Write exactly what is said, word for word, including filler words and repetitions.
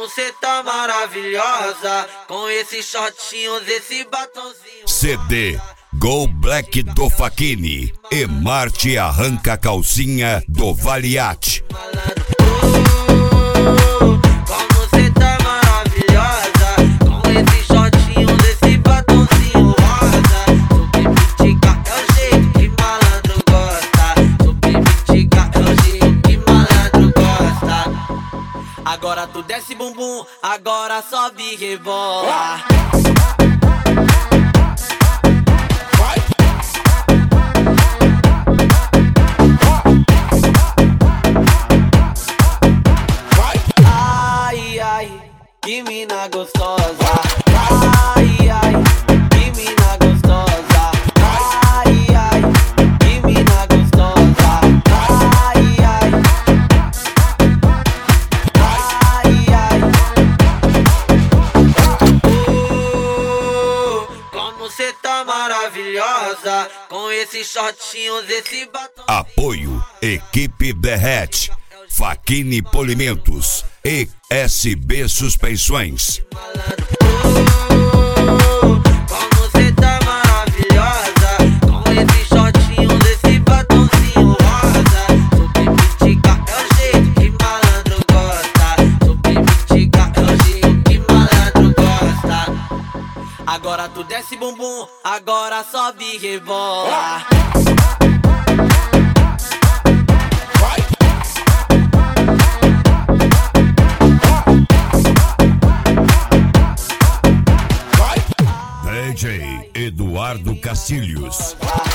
Como cê tá maravilhosa, com esses shortinhos, esse batonzinho. C D Go Black do Fakini e Marte Arranca Calcinha do Valiate. Como cê tá maravilhosa, com esses shortinhos, esse batonzinho rosa. Super pitica é o jeito que malandro gosta. Super pitica é o jeito que malandro gosta. Agora tu desce bumbum, agora sobe e rebola. Que mina gostosa, ai, ai, que mina gostosa, ai, ai, que mina gostosa, ai, ai, ai, ai. Oh, como cê tá maravilhosa, com esses shortinhos, esse batom. Apoio Equipe Derrete, Fakini Polimentos e S B Suspensões. Como cê tá maravilhosa, com esses shortinhos, esse batonzinho rosa. Super pitica é o jeito que malandro gosta. Super pitica é o jeito que malandro gosta. Agora tu desce bumbum, agora sobe e rebola. D J Eduardo Castilhos.